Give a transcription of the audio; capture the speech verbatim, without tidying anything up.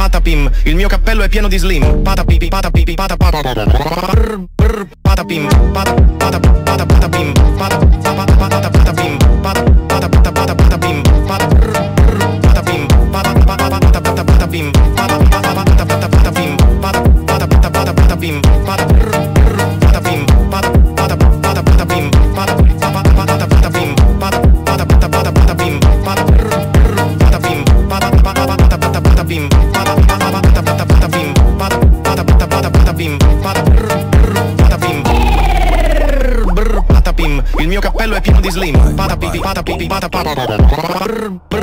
patapim, il mio cappello è pieno di slim. Patapipi, patapipi, patapata. Patapim, patapim, patapim, patapim, patapim, patapim, il mio cappello è pieno di slim. Patapipi, patapipi, patapata.